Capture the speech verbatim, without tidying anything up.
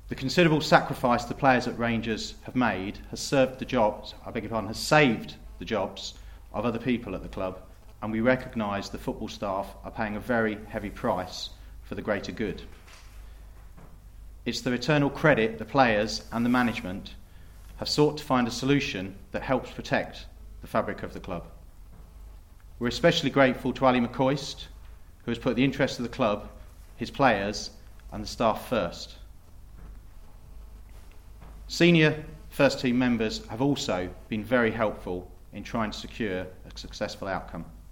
The considerable sacrifice the players at Rangers have made has served the jobs, I beg your pardon, has saved the jobs of other people at the club, and we recognise the football staff are paying a very heavy price for the greater good. It's their eternal credit the players and the management have sought to find a solution that helps protect the fabric of the club. We're especially grateful to Ali McCoist, who has put the interests of the club, his players and the staff first. Senior first team members have also been very helpful in trying to secure a successful outcome.